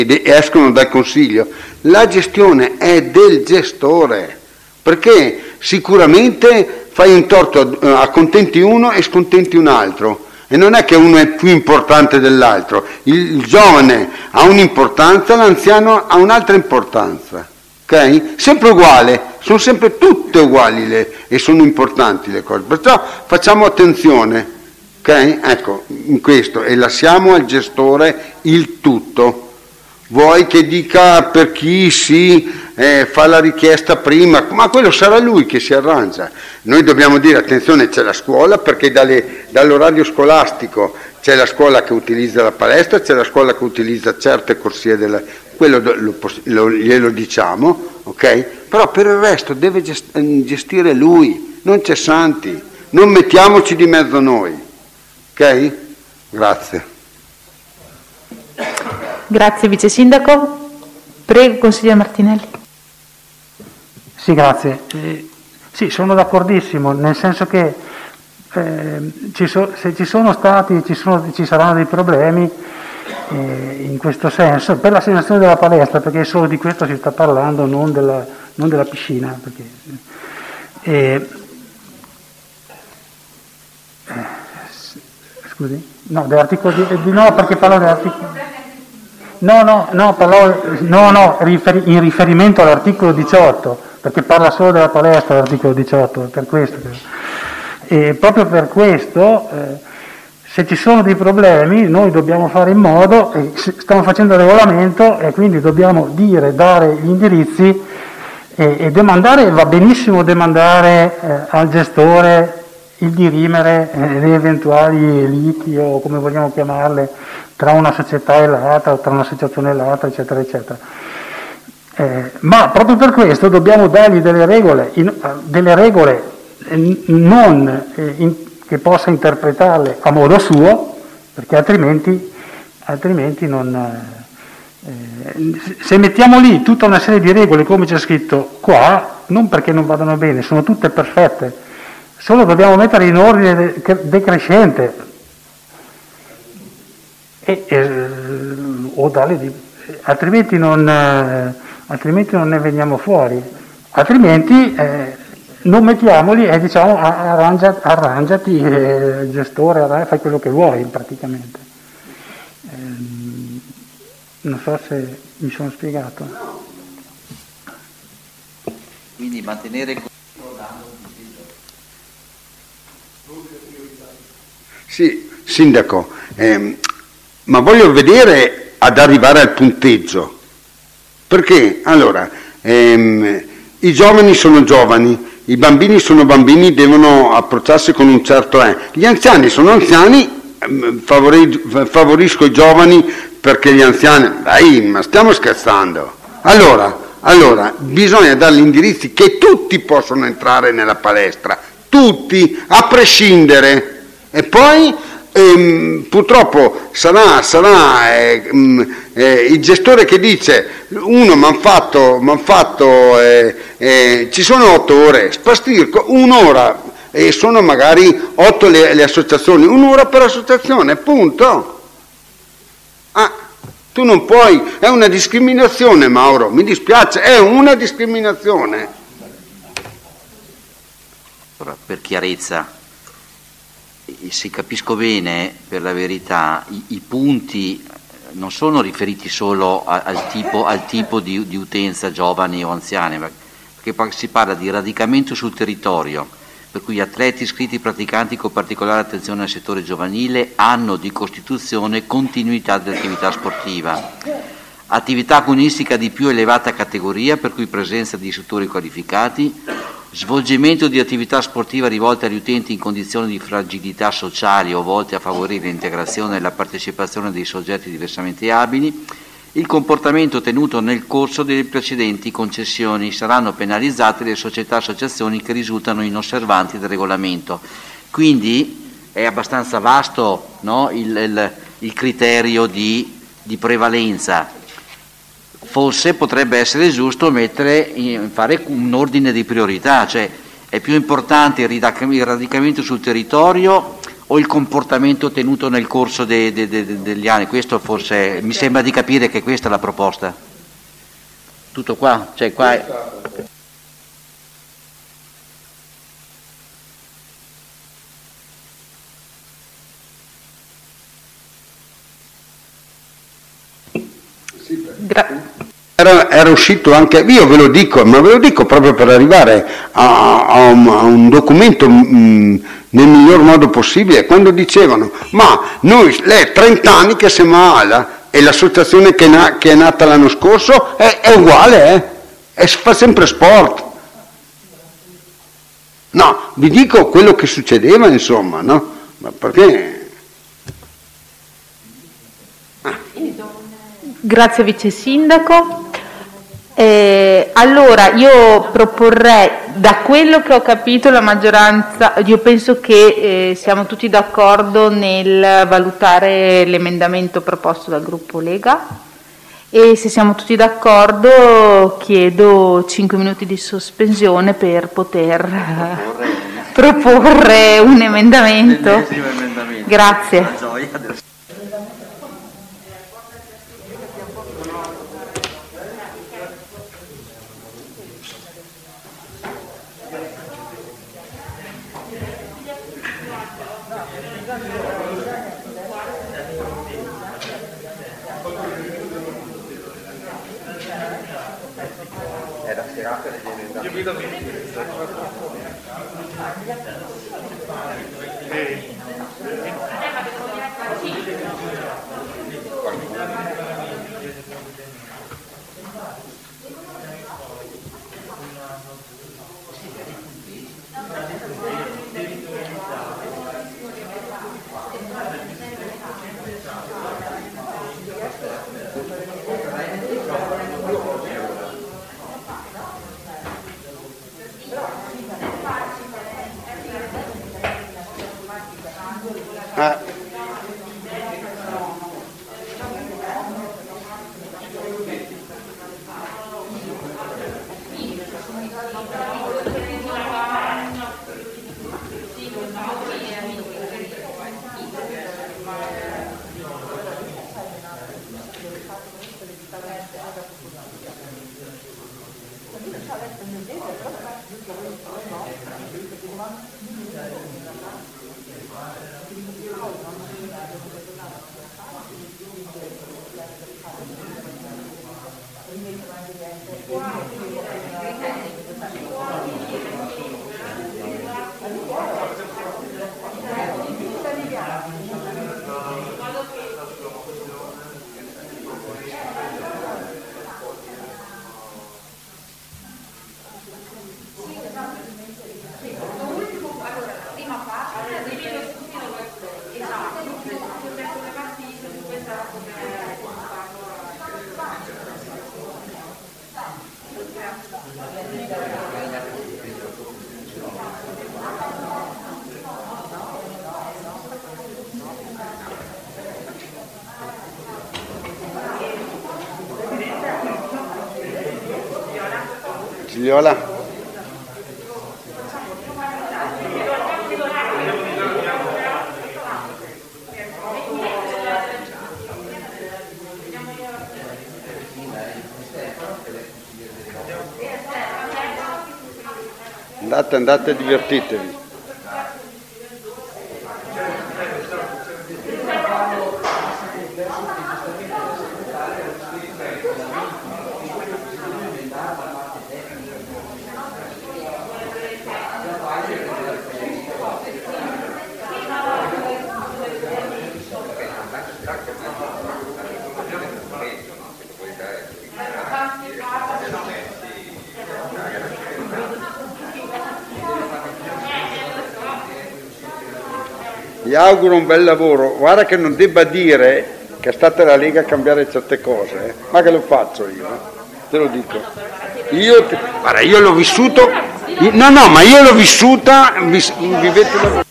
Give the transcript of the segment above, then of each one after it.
escono dal consiglio, la gestione è del gestore, perché sicuramente fai un torto, accontenti uno e scontenti un altro, e non è che uno è più importante dell'altro, il giovane ha un'importanza, l'anziano ha un'altra importanza, ok? Sempre uguale, sono sempre tutte uguali e sono importanti le cose, perciò facciamo attenzione, ok? Ecco, in questo, e lasciamo al gestore il tutto. Vuoi che dica per chi fa la richiesta prima, ma quello sarà lui che si arrangia. Noi dobbiamo dire attenzione, c'è la scuola, perché dall'orario scolastico c'è la scuola che utilizza la palestra, c'è la scuola che utilizza certe corsie quello glielo diciamo, ok? Però per il resto deve gestire lui, non c'è santi, non mettiamoci di mezzo noi, ok? Grazie. Grazie Vice Sindaco. Prego, consigliere Martinelli. Sì, grazie. Sì, sono d'accordissimo, nel senso che se ci sono stati, ci saranno dei problemi in questo senso, per l'assegnazione della palestra, perché solo di questo si sta parlando, non della piscina. Scusi? No, dell'articolo no, perché parlo dell'articolo. In riferimento all'articolo 18, perché parla solo della palestra l'articolo 18, per questo. E proprio per questo, se ci sono dei problemi, noi dobbiamo fare in modo, stiamo facendo il regolamento e quindi dobbiamo dare gli indirizzi e demandare, va benissimo demandare al gestore il dirimere le eventuali liti o come vogliamo chiamarle tra una società e l'altra, tra un'associazione e l'altra, eccetera, eccetera. Ma proprio per questo dobbiamo dargli delle regole che possa interpretarle a modo suo, perché altrimenti non... se mettiamo lì tutta una serie di regole come c'è scritto qua, non perché non vadano bene, sono tutte perfette, solo dobbiamo mettere in ordine decrescente altrimenti non ne veniamo fuori, altrimenti non mettiamoli e diciamo arrangiati gestore, fai quello che vuoi praticamente. Non so se mi sono spiegato. Quindi mantenere. Sì, Sindaco, ma voglio vedere ad arrivare al punteggio, perché allora i giovani sono giovani, i bambini sono bambini, devono approcciarsi con un certo gli anziani sono anziani, favorisco i giovani perché gli anziani, dai, ma stiamo scherzando, allora bisogna dare gli indirizzi che tutti possono entrare nella palestra, tutti, a prescindere. E poi purtroppo sarà il gestore che dice uno m'han fatto ci sono 8 ore, spastirco un'ora e sono magari 8 le associazioni, un'ora per associazione, punto. Tu non puoi, è una discriminazione, Mauro, mi dispiace, è una discriminazione. Allora, per chiarezza, se capisco bene, per la verità, i punti non sono riferiti solo al tipo di utenza, giovani o anziani, perché poi si parla di radicamento sul territorio, per cui atleti, iscritti, praticanti con particolare attenzione al settore giovanile hanno di costituzione continuità dell'attività sportiva, attività agonistica di più elevata categoria, per cui presenza di istruttori qualificati, svolgimento di attività sportiva rivolte agli utenti in condizioni di fragilità sociali o volte a favorire l'integrazione e la partecipazione dei soggetti diversamente abili, il comportamento tenuto nel corso delle precedenti concessioni. Saranno penalizzate le società e associazioni che risultano inosservanti del regolamento. Quindi è abbastanza vasto, no, il criterio di prevalenza. Forse potrebbe essere giusto fare un ordine di priorità, cioè è più importante il radicamento sul territorio o il comportamento tenuto nel corso degli anni. Questo forse mi sembra di capire che questa è la proposta. Tutto qua? Cioè qua era uscito anche, io ve lo dico, ma ve lo dico proprio per arrivare a un documento nel miglior modo possibile, quando dicevano, ma noi, lei è 30 anni che si mala e l'associazione che è nata l'anno scorso è uguale, fa sempre sport. No, vi dico quello che succedeva, insomma, no? Ma perché... Grazie Vice Sindaco. Allora io proporrei, da quello che ho capito la maggioranza, io penso che siamo tutti d'accordo nel valutare l'emendamento proposto dal gruppo Lega, e se siamo tutti d'accordo chiedo 5 minuti di sospensione per poter proporre un emendamento. Grazie. Gigliola. Andate, divertitevi. Vi auguro un bel lavoro. Guarda che non debba dire che è stata la Lega a cambiare certe cose, ma che lo faccio io, te lo dico. Guarda, io l'ho vissuto, ma io l'ho vissuta, vivete la...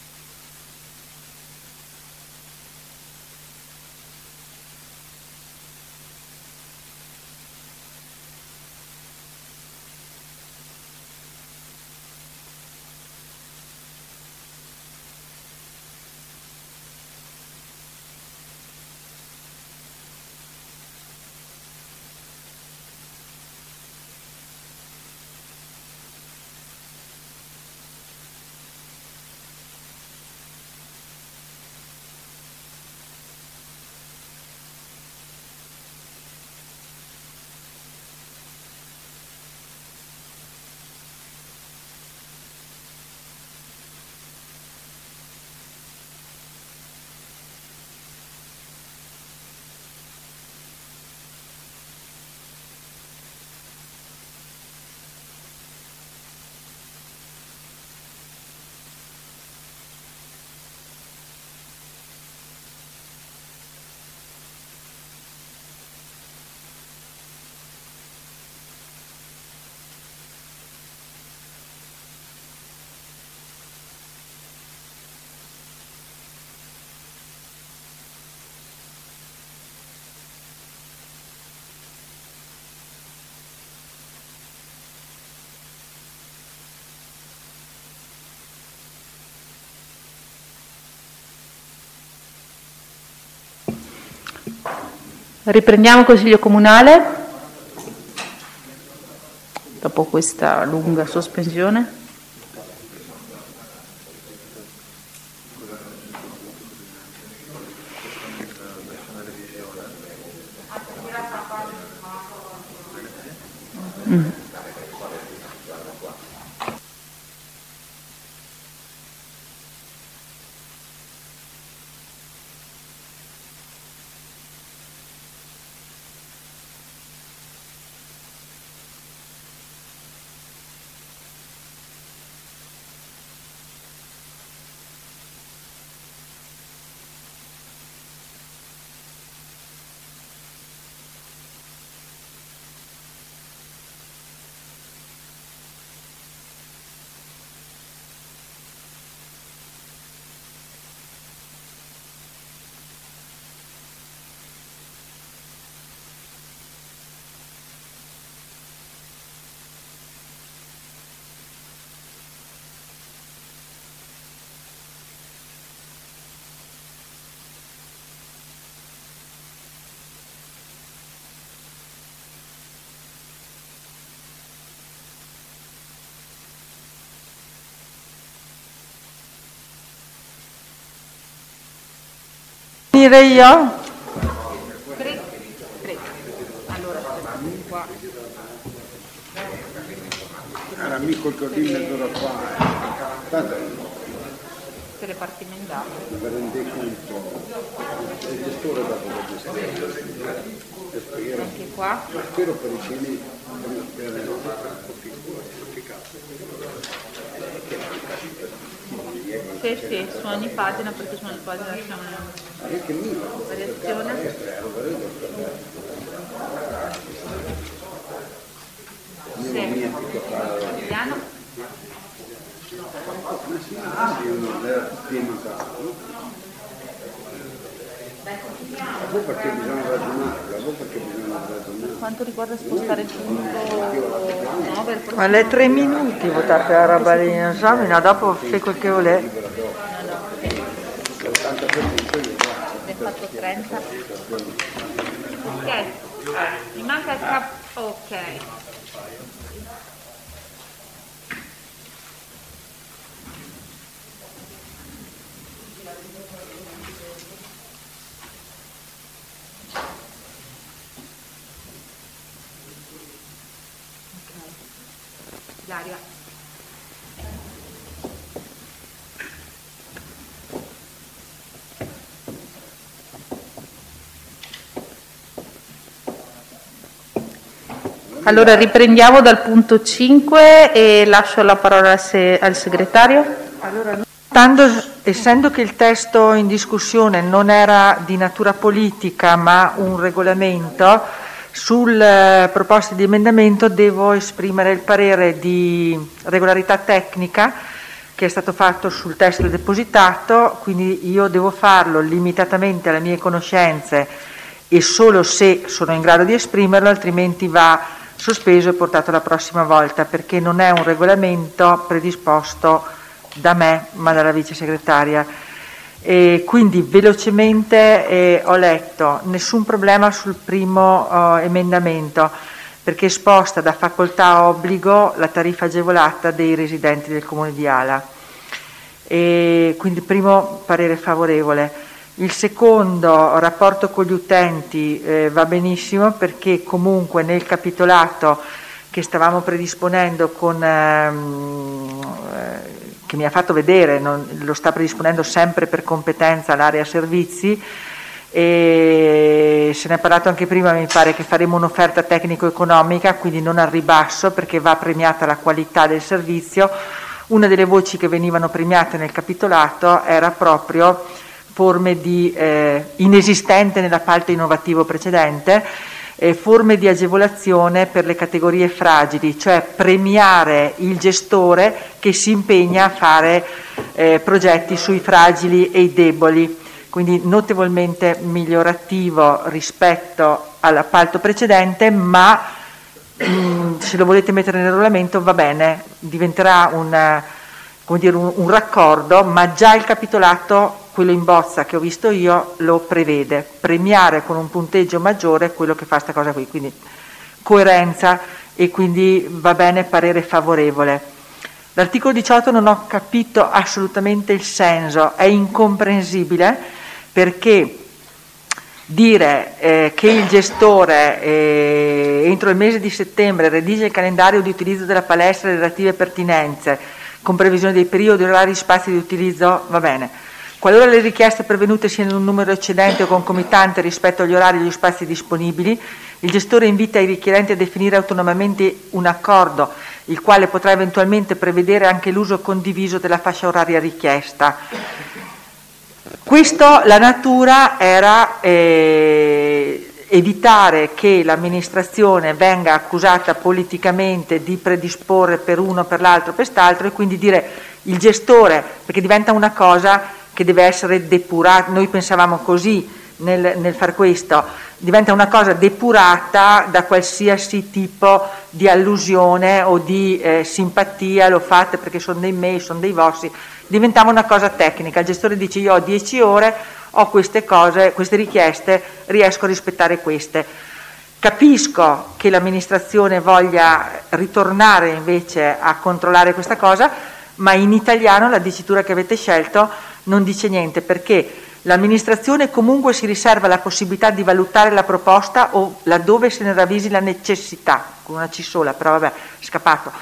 Riprendiamo il Consiglio Comunale dopo questa lunga sospensione. Dire io? Prego. Allora, qua. Era amico il cordino mezz'ora fa. Tanto Per le parti emendate. mi rende conto. Il gestore dopo la gestione. Anche qua. Spero per i cini. Sì, su ogni pagina, perché su ogni pagina lasciamo variazione. Sì. Emiliano? Perché bisogna ragionare, Quanto riguarda spostare il punto 9? Ma le 3 minuti votate la roba di esamina, dopo fai quel che volete. Ne ho fatto 30. Ok, mi manca il cap. Ok. Daria. Allora riprendiamo dal punto 5 e lascio la parola al segretario. Allora, essendo che il testo in discussione non era di natura politica ma un regolamento, sulle proposte di emendamento devo esprimere il parere di regolarità tecnica che è stato fatto sul testo depositato, quindi io devo farlo limitatamente alle mie conoscenze e solo se sono in grado di esprimerlo, altrimenti va sospeso e portato la prossima volta, perché non è un regolamento predisposto da me ma dalla vice segretaria. E quindi velocemente ho letto, nessun problema sul primo emendamento, perché sposta da facoltà a obbligo la tariffa agevolata dei residenti del Comune di Ala. E quindi primo parere favorevole. Il secondo, rapporto con gli utenti, va benissimo, perché comunque nel capitolato che stavamo predisponendo che mi ha fatto vedere, lo sta predisponendo sempre per competenza l'area servizi, e se ne è parlato anche prima, mi pare che faremo un'offerta tecnico-economica, quindi non al ribasso, perché va premiata la qualità del servizio. Una delle voci che venivano premiate nel capitolato era proprio forme di inesistente nell'appalto innovativo precedente, forme di agevolazione per le categorie fragili, cioè premiare il gestore che si impegna a fare progetti sui fragili e i deboli, quindi notevolmente migliorativo rispetto all'appalto precedente, ma se lo volete mettere nel regolamento va bene, diventerà un raccordo, ma già il capitolato quello in bozza che ho visto io lo prevede, premiare con un punteggio maggiore quello che fa questa cosa qui, quindi coerenza, e quindi va bene, parere favorevole. L'articolo 18 non ho capito assolutamente il senso, è incomprensibile, perché dire che il gestore entro il mese di settembre redige il calendario di utilizzo della palestra e le relative pertinenze con previsione dei periodi, orari, spazi di utilizzo, va bene. Qualora le richieste pervenute siano in un numero eccedente o concomitante rispetto agli orari e agli spazi disponibili, il gestore invita i richiedenti a definire autonomamente un accordo, il quale potrà eventualmente prevedere anche l'uso condiviso della fascia oraria richiesta. Questo, la natura era evitare che l'amministrazione venga accusata politicamente di predisporre per uno, per l'altro, per quest'altro, e quindi dire il gestore, perché diventa una cosa che deve essere depurata. Noi pensavamo così nel far questo, diventa una cosa depurata da qualsiasi tipo di allusione o di simpatia, lo fate perché sono dei miei, sono dei vostri, diventava una cosa tecnica. Il gestore dice: io ho 10 ore, ho queste cose, queste richieste, riesco a rispettare queste. Capisco che l'amministrazione voglia ritornare invece a controllare questa cosa, ma in italiano la dicitura che avete scelto non dice niente, perché l'amministrazione comunque si riserva la possibilità di valutare la proposta o laddove se ne ravvisi la necessità, con una C sola, però vabbè, è scappato.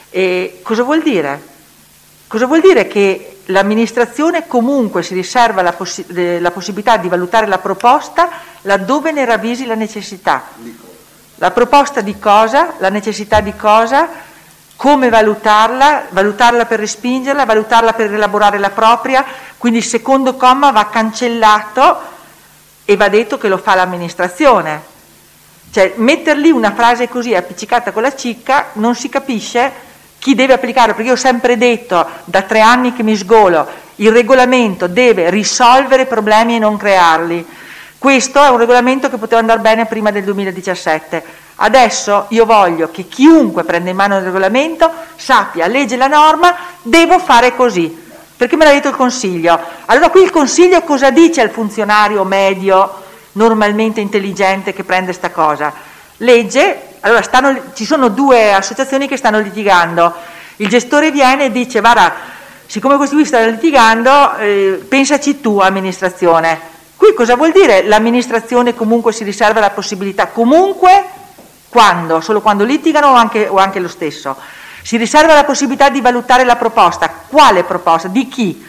E cosa vuol dire? Cosa vuol dire che l'amministrazione comunque si riserva la possibilità di valutare la proposta laddove ne ravvisi la necessità? La proposta di cosa? La necessità di cosa? Come valutarla? Valutarla per respingerla? Valutarla per elaborare la propria? Quindi il secondo comma va cancellato e va detto che lo fa l'amministrazione. Cioè, metter lì una frase così appiccicata con la cicca, non si capisce chi deve applicarlo, perché io ho sempre detto, da 3 anni che mi sgolo, il regolamento deve risolvere problemi e non crearli. Questo è un regolamento che poteva andare bene prima del 2017. Adesso io voglio che chiunque prenda in mano il regolamento sappia, legge la norma, devo fare così, perché me l'ha detto il Consiglio. Allora qui il Consiglio cosa dice al funzionario medio, normalmente intelligente, che prende sta cosa? Legge. Allora ci sono 2 associazioni che stanno litigando, il gestore viene e dice: guarda, siccome questi qui stanno litigando, pensaci tu amministrazione. Qui cosa vuol dire? L'amministrazione comunque si riserva la possibilità, comunque quando? Solo quando litigano o anche lo stesso? Si riserva la possibilità di valutare la proposta. Quale proposta? Di chi?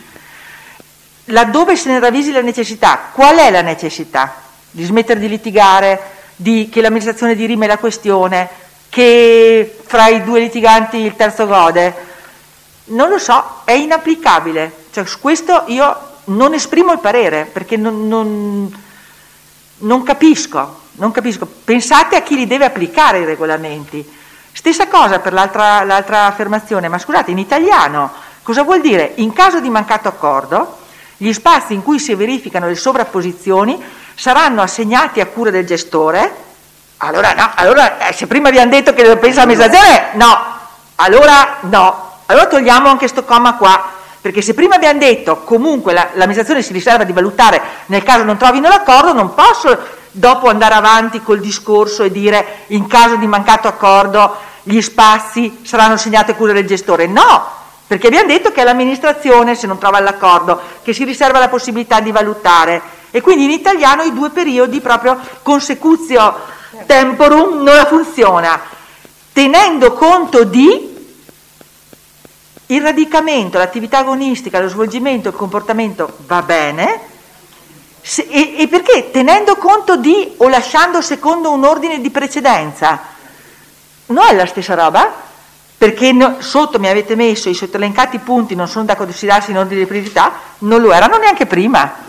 Laddove se ne ravvisi la necessità. Qual è la necessità? Di smettere di litigare? Che l'amministrazione dirime la questione, che fra i 2 litiganti il terzo gode? Non lo so, è inapplicabile. Cioè, su questo io non esprimo il parere, perché non capisco. Pensate a chi li deve applicare i regolamenti. Stessa cosa per l'altra affermazione, ma scusate, in italiano cosa vuol dire? In caso di mancato accordo, gli spazi in cui si verificano le sovrapposizioni saranno assegnati a cura del gestore. Allora no, se prima abbiamo detto che lo pensa l'amministrazione, allora togliamo anche sto comma qua, perché se prima abbiamo detto comunque l'amministrazione si riserva di valutare nel caso non trovino l'accordo, non posso dopo andare avanti col discorso e dire in caso di mancato accordo gli spazi saranno assegnati a cura del gestore. No, perché abbiamo detto che è l'amministrazione, se non trova l'accordo, che si riserva la possibilità di valutare. E quindi in italiano i 2 periodi proprio consecutio temporum non funziona, tenendo conto di il radicamento, l'attività agonistica, lo svolgimento, il comportamento va bene, e perché tenendo conto di o lasciando secondo un ordine di precedenza? Non è la stessa roba? Perché sotto mi avete messo i sottelencati punti non sono da considerarsi in ordine di priorità, non lo erano neanche prima.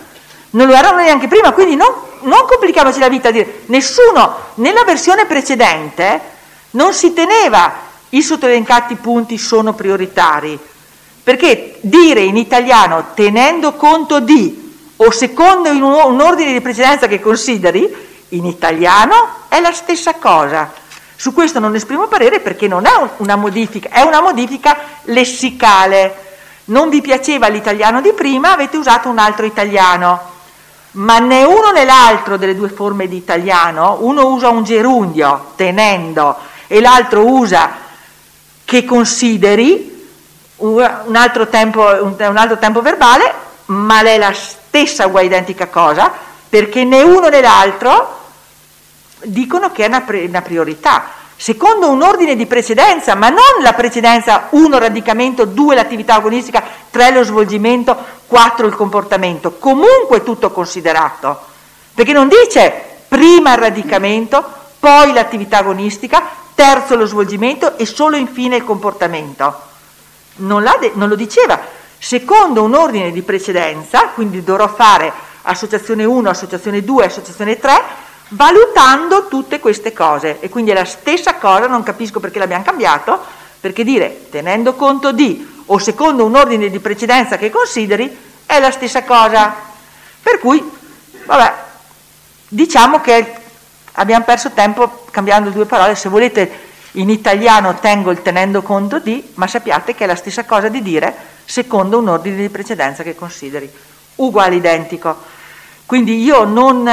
Quindi non complichiamoci la vita a dire, nessuno, nella versione precedente non si teneva i sottelencati punti sono prioritari, perché dire in italiano tenendo conto di o secondo un ordine di precedenza che consideri, in italiano è la stessa cosa. Su questo non esprimo parere perché non è una modifica, è una modifica lessicale. non vi piaceva l'italiano di prima, avete usato un altro italiano, ma né uno né l'altro delle due forme di italiano, uno usa un gerundio, tenendo, e l'altro usa che consideri, un altro tempo verbale, ma è la stessa uguale identica cosa, perché né uno né l'altro dicono che è una priorità. Secondo un ordine di precedenza, ma non la precedenza 1 radicamento, 2 l'attività agonistica, 3 lo svolgimento, 4 il comportamento, comunque tutto considerato, perché non dice prima il radicamento, poi l'attività agonistica, terzo lo svolgimento e solo infine il comportamento. Non lo diceva. Secondo un ordine di precedenza, quindi dovrò fare associazione 1, associazione 2, associazione 3, valutando tutte queste cose, e quindi è la stessa cosa, non capisco perché l'abbiamo cambiato, perché dire tenendo conto di o secondo un ordine di precedenza che consideri è la stessa cosa, per cui vabbè, diciamo che abbiamo perso tempo cambiando due parole. Se volete in italiano tengo il tenendo conto di, ma sappiate che è la stessa cosa di dire secondo un ordine di precedenza che consideri, uguale, identico. Quindi io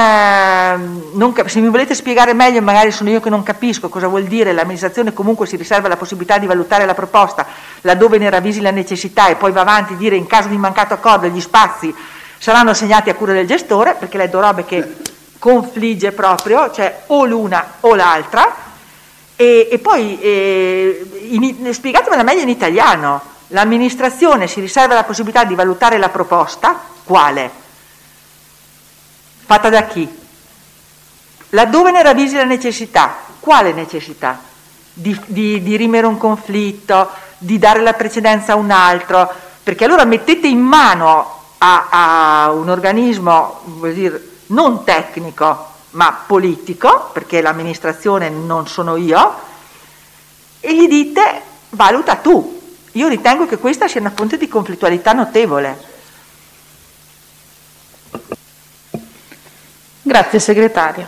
se mi volete spiegare meglio, magari sono io che non capisco cosa vuol dire l'amministrazione comunque si riserva la possibilità di valutare la proposta laddove ne ravvisi la necessità, e poi va avanti a dire in caso di mancato accordo gli spazi saranno assegnati a cura del gestore, perché le do robe che confligge proprio, cioè o l'una o l'altra, e poi spiegatemela meglio in italiano. L'amministrazione si riserva la possibilità di valutare la proposta, quale? Fatta da chi? Laddove ne ravvisi la necessità. Quale necessità? Di dirimere un conflitto, di dare la precedenza a un altro, perché allora mettete in mano a un organismo, vuol dire, non tecnico ma politico, perché l'amministrazione non sono io, e gli dite valuta tu. Io ritengo che questa sia una fonte di conflittualità notevole. Grazie segretario.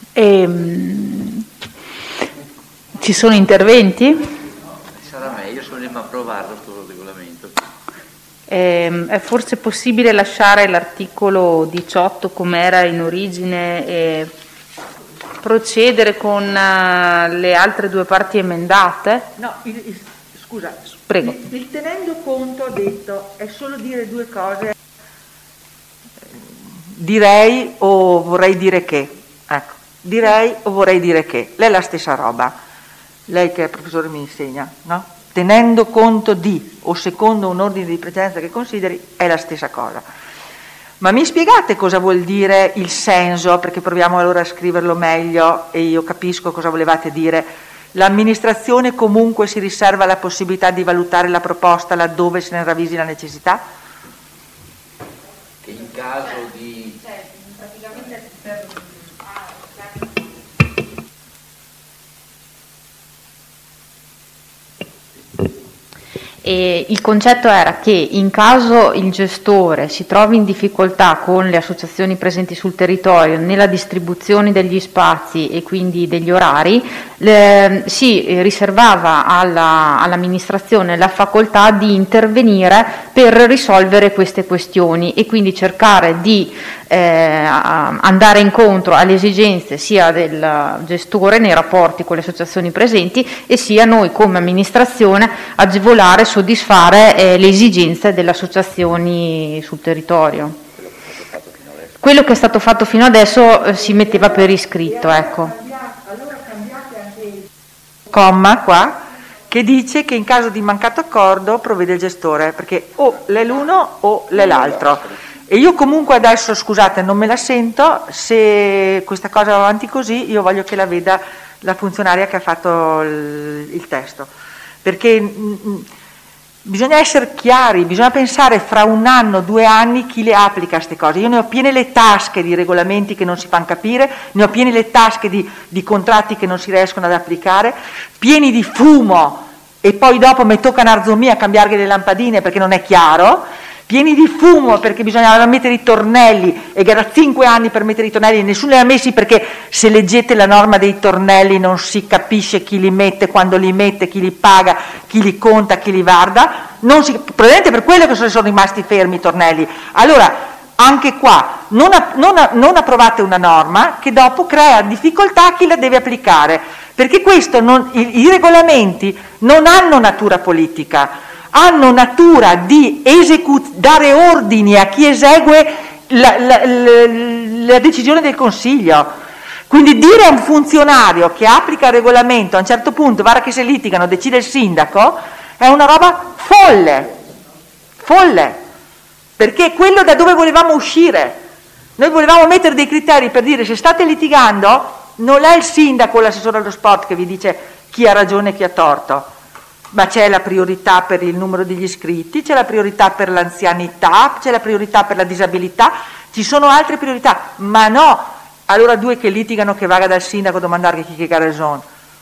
Ci sono interventi? Sarà meglio se vogliamo approvarlo questo regolamento. È forse possibile lasciare l'articolo 18 come era in origine e procedere con le altre due parti emendate? No, scusa, prego. Il tenendo conto, ho detto, è solo dire due cose. Direi o vorrei dire che, ecco, direi o vorrei dire che, lei è la stessa roba, lei che è professore mi insegna, no? Tenendo conto di o secondo un ordine di precedenza che consideri è la stessa cosa. Ma mi spiegate cosa vuol dire il senso, perché proviamo allora a scriverlo meglio e io capisco cosa volevate dire. L'amministrazione comunque si riserva la possibilità di valutare la proposta laddove se ne ravvisi la necessità? Che in caso di E il concetto era che in caso il gestore si trovi in difficoltà con le associazioni presenti sul territorio nella distribuzione degli spazi e quindi degli orari, si riservava all'amministrazione la facoltà di intervenire per risolvere queste questioni e quindi cercare di andare incontro alle esigenze sia del gestore nei rapporti con le associazioni presenti e sia noi come amministrazione agevolare, soddisfare le esigenze delle associazioni sul territorio. Quello che è stato fatto fino adesso si metteva per iscritto, ecco. Allora cambiate anche il comma qua che dice che in caso di mancato accordo provvede il gestore, perché o l'è l'uno o l'è l'altro. E io comunque adesso, scusate, non me la sento, se questa cosa va avanti così io voglio che la veda la funzionaria che ha fatto il testo, perché bisogna essere chiari, bisogna pensare fra 1 anno, 2 anni chi le applica queste cose. Io ne ho piene le tasche di regolamenti che non si fanno capire, ne ho piene le tasche di contratti che non si riescono ad applicare, pieni di fumo e poi dopo mi tocca narzomia a cambiare le lampadine perché non è chiaro, pieni di fumo perché bisognava mettere i tornelli e che era 5 anni per mettere i tornelli e nessuno li ha messi, perché se leggete la norma dei tornelli non si capisce chi li mette, quando li mette, chi li paga, chi li conta, chi li guarda. probabilmente per quello che sono rimasti fermi i tornelli. Allora, anche qua non approvate una norma che dopo crea difficoltà a chi la deve applicare, perché i regolamenti non hanno natura politica, hanno natura di dare ordini a chi esegue la decisione del Consiglio. Quindi dire a un funzionario che applica il regolamento a un certo punto, guarda che se litigano decide il sindaco, è una roba folle, perché è quello da dove volevamo uscire. Noi volevamo mettere dei criteri per dire: se state litigando non è il sindaco o l'assessore allo sport che vi dice chi ha ragione e chi ha torto, ma c'è la priorità per il numero degli iscritti, c'è la priorità per l'anzianità, c'è la priorità per la disabilità, ci sono altre priorità, ma no, allora due che litigano che vada dal sindaco a domandare chi ha ragione.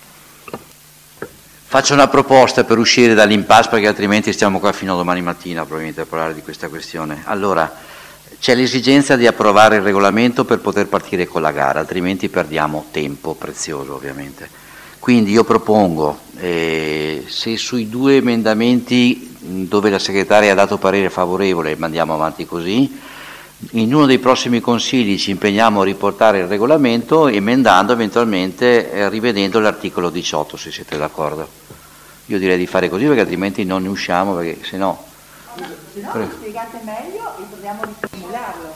Faccio una proposta per uscire dall'impasse, perché altrimenti stiamo qua fino a domani mattina probabilmente a parlare di questa questione. Allora, c'è l'esigenza di approvare il regolamento per poter partire con la gara, altrimenti perdiamo tempo prezioso ovviamente. Quindi io propongo, se sui 2 emendamenti dove la segretaria ha dato parere favorevole mandiamo avanti così, in uno dei prossimi consigli ci impegniamo a riportare il regolamento emendando eventualmente, rivedendo l'articolo 18, se siete d'accordo. Io direi di fare così, perché altrimenti non ne usciamo, perché se no... Se no lo spiegate meglio e proviamo a riformularlo.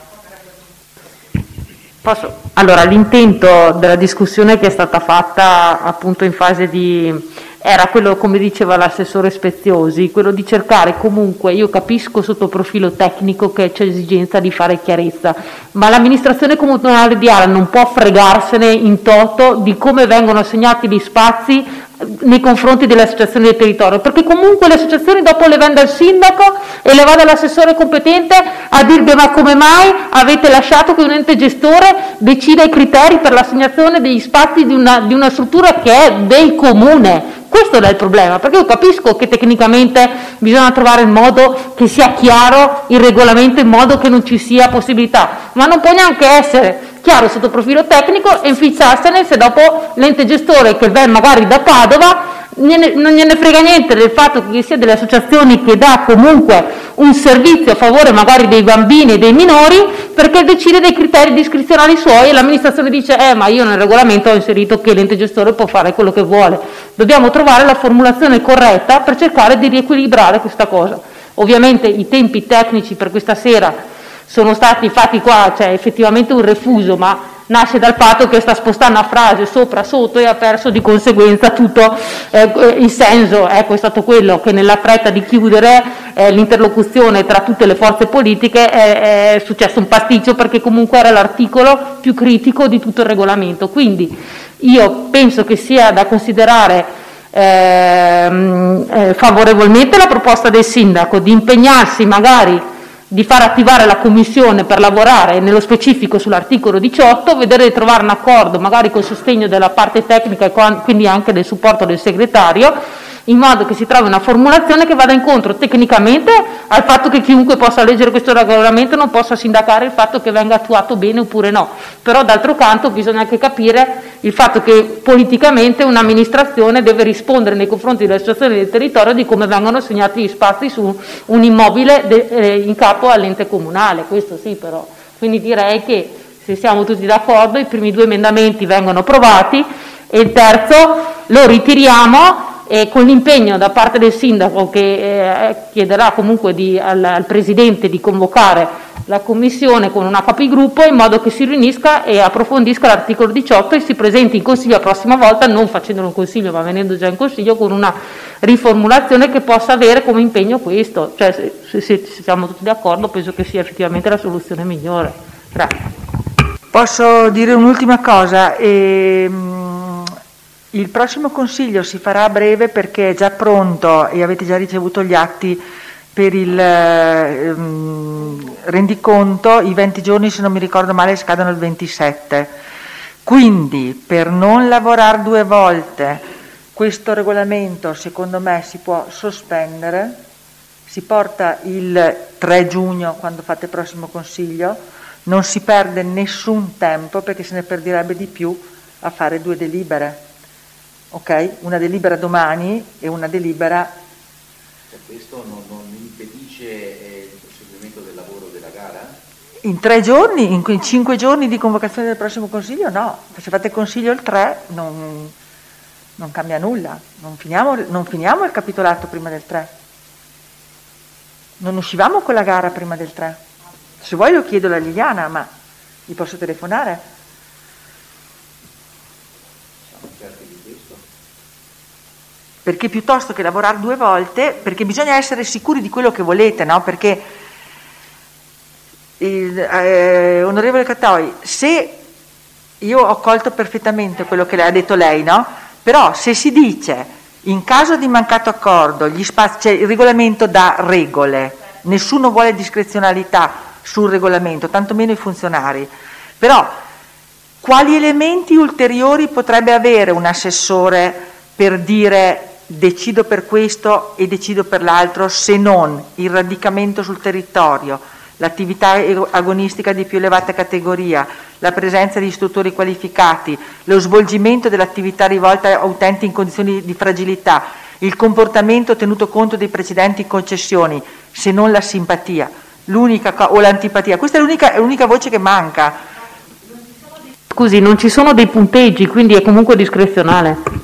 Posso? Allora, l'intento della discussione che è stata fatta appunto in fase era quello, come diceva l'assessore Speziosi, quello di cercare comunque, io capisco sotto il profilo tecnico che c'è esigenza di fare chiarezza, ma l'amministrazione comunale di Ala non può fregarsene in toto di come vengono assegnati gli spazi nei confronti delle associazioni del territorio, perché comunque le associazioni dopo le vende al sindaco e le va dall'assessore competente a dirvi: ma come mai avete lasciato che un ente gestore decida i criteri per l'assegnazione degli spazi di una struttura che è del comune? Questo è il problema, perché io capisco che tecnicamente bisogna trovare il modo che sia chiaro il regolamento, in modo che non ci sia possibilità, ma non può neanche essere chiaro sotto profilo tecnico e inficciarsene se dopo l'ente gestore che viene magari da Padova non gliene frega niente del fatto che ci sia delle associazioni che dà comunque un servizio a favore magari dei bambini e dei minori, perché decide dei criteri discrezionali suoi e l'amministrazione dice: ma io nel regolamento ho inserito che l'ente gestore può fare quello che vuole. Dobbiamo trovare la formulazione corretta per cercare di riequilibrare questa cosa. Ovviamente i tempi tecnici per questa sera sono stati fatti qua, c'è effettivamente un refuso, ma nasce dal fatto che sta spostando una frase sopra sotto e ha perso di conseguenza tutto il senso. Ecco, è stato quello che nella fretta di chiudere l'interlocuzione tra tutte le forze politiche è successo un pasticcio, perché comunque era l'articolo più critico di tutto il regolamento. Quindi io penso che sia da considerare favorevolmente la proposta del sindaco di impegnarsi magari di far attivare la commissione per lavorare nello specifico sull'articolo 18, vedere di trovare un accordo magari col sostegno della parte tecnica e quindi anche del supporto del segretario, in modo che si trovi una formulazione che vada incontro tecnicamente al fatto che chiunque possa leggere questo regolamento non possa sindacare il fatto che venga attuato bene oppure no. Però d'altro canto bisogna anche capire il fatto che politicamente un'amministrazione deve rispondere nei confronti delle associazioni del territorio di come vengono assegnati gli spazi su un immobile in capo all'ente comunale, questo sì però. Quindi direi che se siamo tutti d'accordo i primi 2 emendamenti vengono approvati e il terzo lo ritiriamo, e con l'impegno da parte del sindaco che chiederà comunque al presidente di convocare la commissione con una capigruppo, in modo che si riunisca e approfondisca l'articolo 18 e si presenti in consiglio la prossima volta, non facendolo in consiglio ma venendo già in consiglio, con una riformulazione che possa avere come impegno questo. Cioè, se siamo tutti d'accordo, penso che sia effettivamente la soluzione migliore. Grazie. Posso dire un'ultima cosa? Il prossimo consiglio si farà a breve, perché è già pronto e avete già ricevuto gli atti per il rendiconto. I 20 giorni, se non mi ricordo male, scadono il 27. Quindi, per non lavorare 2 volte, questo regolamento secondo me si può sospendere, si porta il 3 giugno quando fate il prossimo consiglio, non si perde nessun tempo, perché se ne perderebbe di più a fare 2 delibere. Ok? Una delibera domani e una delibera Questo non impedisce il proseguimento del lavoro della gara? In 3 giorni, in 5 giorni di convocazione del prossimo Consiglio no, se fate il Consiglio il 3 non cambia nulla, non finiamo il capitolato prima del 3, non uscivamo con la gara prima del 3, se vuoi lo chiedo alla Liliana, ma gli posso telefonare? Siamo certi di questo? Perché piuttosto che lavorare 2 volte, perché bisogna essere sicuri di quello che volete, no? Perché onorevole Cattoi, se io ho colto perfettamente quello che ha detto lei, no? Però se si dice in caso di mancato accordo cioè il regolamento dà regole, nessuno vuole discrezionalità sul regolamento, tantomeno i funzionari, però quali elementi ulteriori potrebbe avere un assessore per dire decido per questo e decido per l'altro, se non il radicamento sul territorio, l'attività agonistica di più elevata categoria, la presenza di istruttori qualificati, lo svolgimento dell'attività rivolta a utenti in condizioni di fragilità, il comportamento tenuto conto dei precedenti concessioni, se non la simpatia, o l'antipatia. Questa è l'unica voce che manca. Scusi, non ci sono dei punteggi, quindi è comunque discrezionale.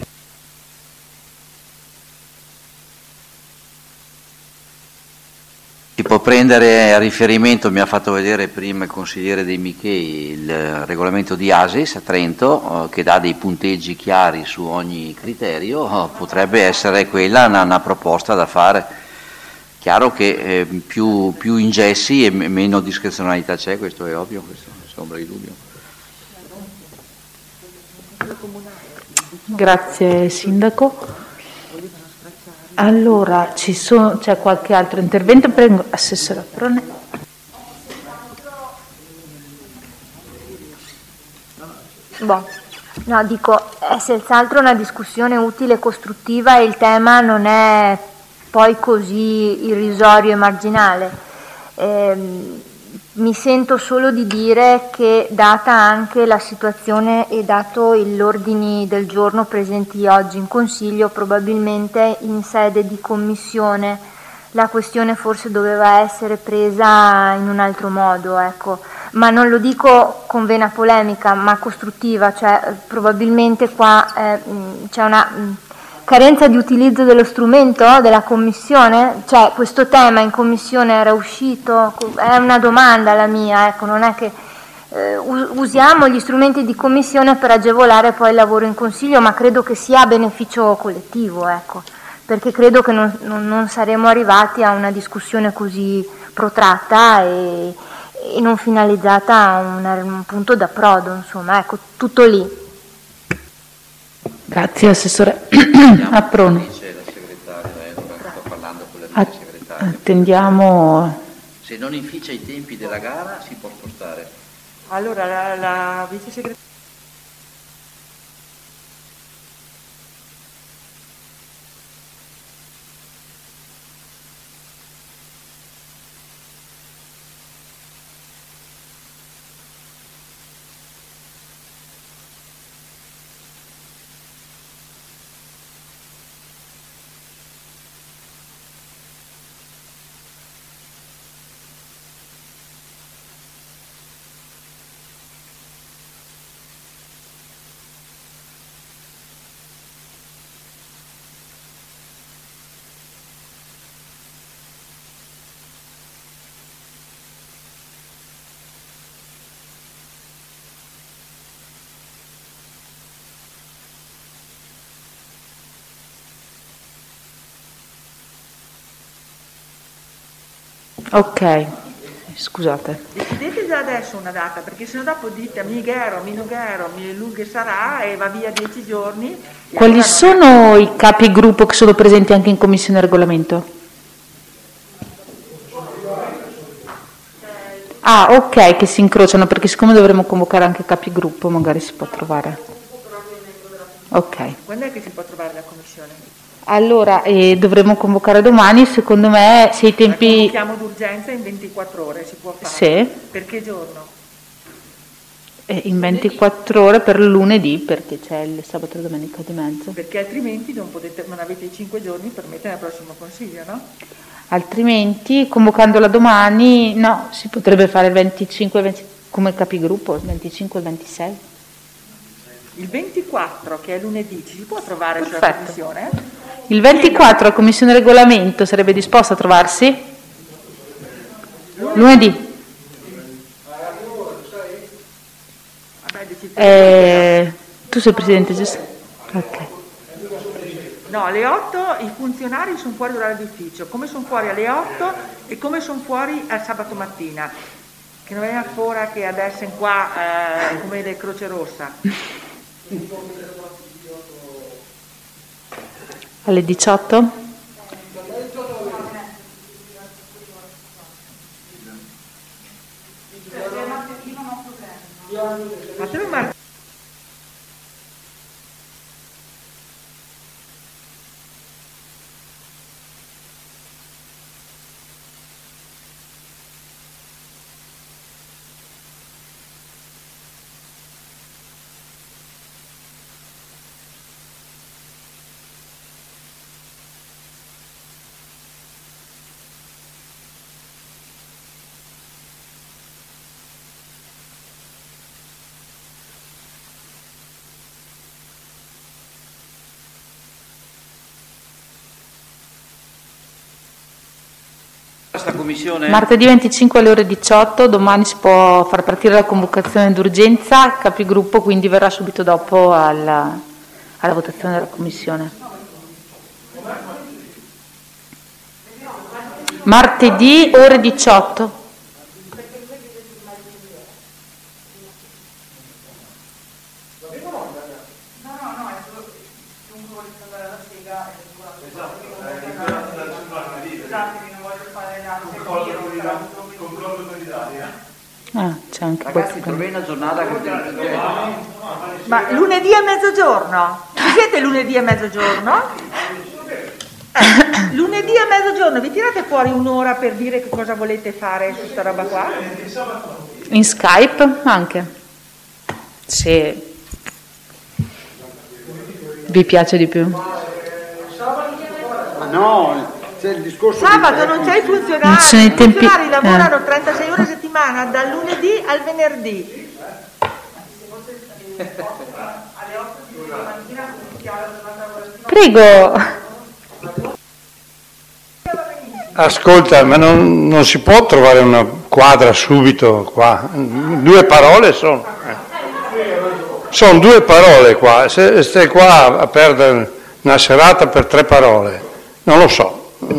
Si può prendere a riferimento, mi ha fatto vedere prima il consigliere De Michei, il regolamento di ASIS a Trento che dà dei punteggi chiari su ogni criterio, potrebbe essere quella una proposta da fare. Chiaro che più ingessi e meno discrezionalità c'è, questo è ovvio, questo senza ombra di dubbio. Grazie Sindaco. Allora, c'è qualche altro intervento? Prego, Assessore Aprone. No, dico, è senz'altro una discussione utile e costruttiva e il tema non è poi così irrisorio e marginale. Mi sento solo di dire che, data anche la situazione e dato l'ordine del giorno presenti oggi in Consiglio, probabilmente in sede di Commissione la questione forse doveva essere presa in un altro modo, ecco. Ma non lo dico con vena polemica, ma costruttiva, cioè probabilmente qua c'è una carenza di utilizzo dello strumento della Commissione, cioè questo tema in Commissione era uscito, è una domanda la mia, ecco, non è che usiamo gli strumenti di Commissione per agevolare poi il lavoro in Consiglio, ma credo che sia a beneficio collettivo, ecco, perché credo che non saremo arrivati a una discussione così protratta e non finalizzata a un punto d'approdo, insomma, ecco, tutto lì. Grazie Assessore Aprone. Attendiamo. Se non inficia i tempi della gara si può spostare. Allora la vice segretaria. Ok, scusate. Decidete già adesso una data, perché sennò dopo dite mi ghero, mi lunghe sarà e va via 10 giorni. Quali sono i capigruppo che sono presenti anche in Commissione Regolamento? Ah, ok, che si incrociano, perché siccome dovremo convocare anche capigruppo, magari si può trovare. Ok. Quando è che si può trovare la Commissione? Allora, dovremo convocare domani, secondo me, se i tempi... Convochiamo d'urgenza in 24 ore, si può fare? Sì. Per che giorno? in 24 ore per lunedì, perché c'è il sabato e la domenica di mezzo. Perché altrimenti non avete i 5 giorni per mettere al prossimo consiglio, no? Altrimenti, convocandola domani, no, si potrebbe fare il 25 come capigruppo, il 25 e il 26. Il 24, che è lunedì, ci si può trovare Perfetto. sulla commissione? Il 24 la commissione regolamento sarebbe disposta a trovarsi? Lunedì. Tu sei il presidente, giusto? Ok. No, alle 8 i funzionari sono fuori dall'orario di ufficio, come sono fuori alle 8 e come sono fuori al sabato mattina. Che non è fuori che adesso in qua come del Croce Rossa. Alle 18? Fatelo martedì. Questa commissione... Martedì 25 alle ore 18, domani si può far partire la convocazione d'urgenza, capigruppo quindi verrà subito dopo alla votazione della commissione. Martedì ore 18. C'è anche Ragazzi, troverei una giornata che... Ma lunedì a mezzogiorno? Ci siete lunedì a mezzogiorno? Lunedì a mezzogiorno vi tirate fuori un'ora per dire che cosa volete fare su sta roba qua? In Skype anche, se vi piace di più. Ma no, c'è il discorso Sabato non c'è i funzionari, Non sono i tempi- funzionari lavorano 36 ore a settimana, dal lunedì al venerdì. Prego. Ascolta, ma non si può trovare una quadra subito qua? 2 parole sono. Sono 2 parole qua, se stai qua a perdere una serata per 3 parole, non lo so.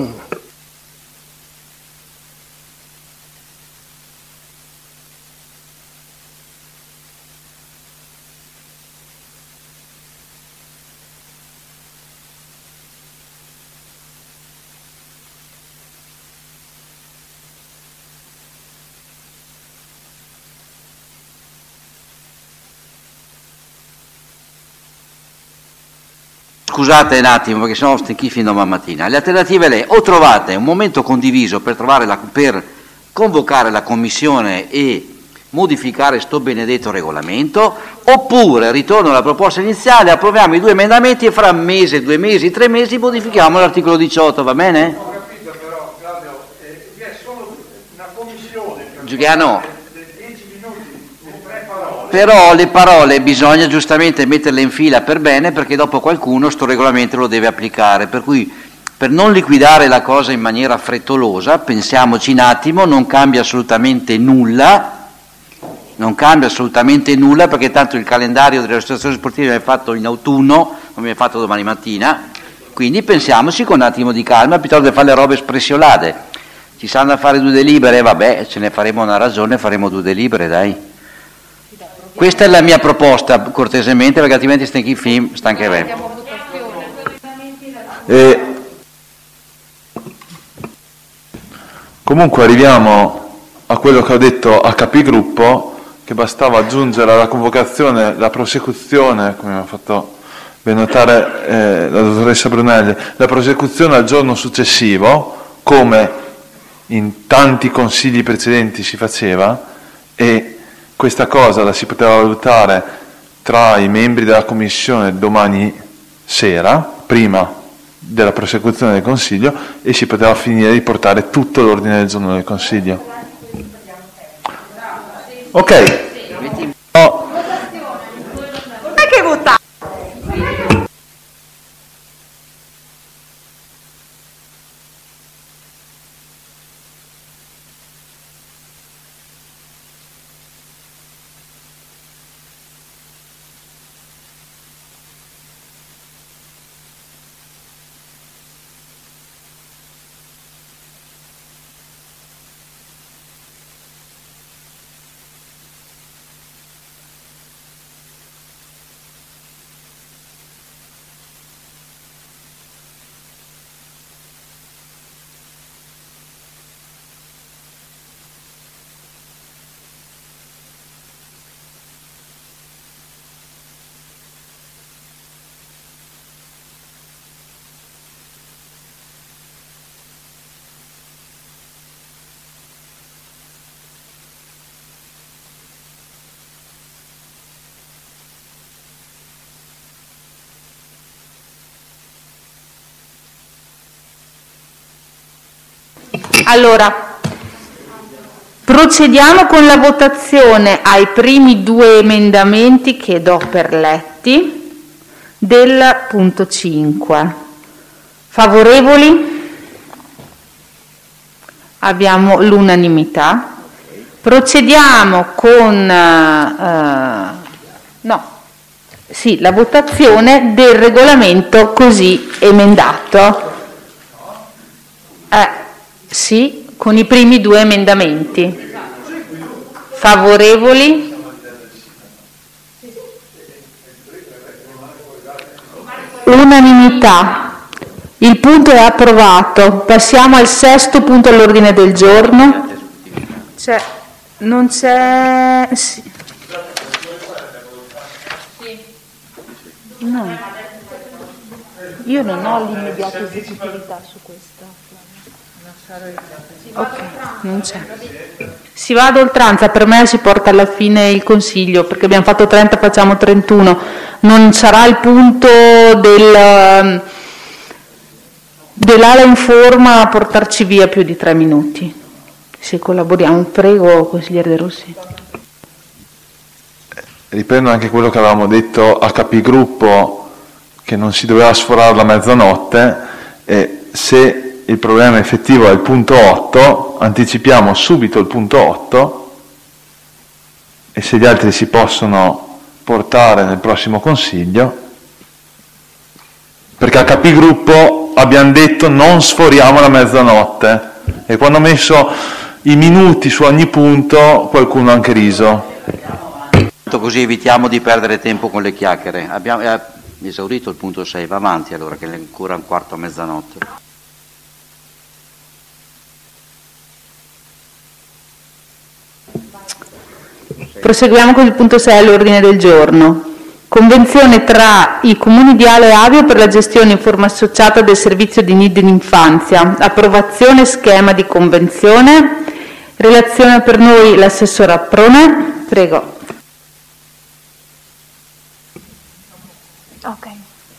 Scusate un attimo perché sennò sto qui fino a domani mattina. Le alternative le o trovate un momento condiviso per convocare la commissione e modificare sto benedetto regolamento, oppure ritorno alla proposta iniziale, approviamo i 2 emendamenti e fra un mese, 2 mesi, 3 mesi modifichiamo l'articolo 18, va bene? Ho capito però, Claudio, vi è solo una commissione. Giuliano. 10 minuti, 3 parole. Però le parole bisogna giustamente metterle in fila per bene, perché dopo qualcuno sto regolamento lo deve applicare, per cui per non liquidare la cosa in maniera frettolosa, pensiamoci un attimo, non cambia assolutamente nulla, perché tanto il calendario delle associazioni sportive viene fatto in autunno, non viene fatto domani mattina, quindi pensiamoci con un attimo di calma, piuttosto di fare le robe espressiolate. Ci sanno da fare 2 delibere, vabbè, ce ne faremo una ragione, faremo 2 delibere, dai. Questa è la mia proposta, cortesemente, perché altrimenti stancheremo. Comunque arriviamo a quello che ho detto a capigruppo, che bastava aggiungere alla convocazione la prosecuzione, come ha fatto ben notare la dottoressa Brunelli, la prosecuzione al giorno successivo, come in tanti consigli precedenti si faceva, e questa cosa la si poteva valutare tra i membri della Commissione domani sera, prima della prosecuzione del Consiglio, e si poteva finire di portare tutto l'ordine del giorno del Consiglio. Ok. No. Non è che votare. Allora, procediamo con la votazione ai primi due emendamenti che do per letti del punto 5. Favorevoli? Abbiamo l'unanimità. Procediamo con la votazione del regolamento così emendato. Sì, con i primi due emendamenti. Favorevoli? Unanimità. Il punto è approvato. Passiamo al sesto punto all'ordine del giorno. Non c'è... Sì. No. Io non ho l'immediata esecutività su questo. Ok, non c'è. Si va ad oltranza, per me si porta alla fine il Consiglio, perché abbiamo fatto 30, facciamo 31. Non sarà il punto dell'ala in forma a portarci via più di 3 minuti. Se collaboriamo, prego, consigliere De Rossi. Riprendo anche quello che avevamo detto a Capigruppo, che non si doveva sforare la mezzanotte, e se il problema effettivo è il punto 8, anticipiamo subito il punto 8, e se gli altri si possono portare nel prossimo Consiglio, perché a Capigruppo abbiamo detto non sforiamo la mezzanotte, e quando ho messo i minuti su ogni punto qualcuno ha anche riso. Così evitiamo di perdere tempo con le chiacchiere. Abbiamo esaurito il punto 6, va avanti allora, che è ancora un quarto a mezzanotte. Proseguiamo con il punto 6 all'ordine del giorno. Convenzione tra i comuni di Ale e Avio per la gestione in forma associata del servizio di nidi d'infanzia. Approvazione schema di convenzione. Relazione per noi l'assessore Aprone. Prego. Ok.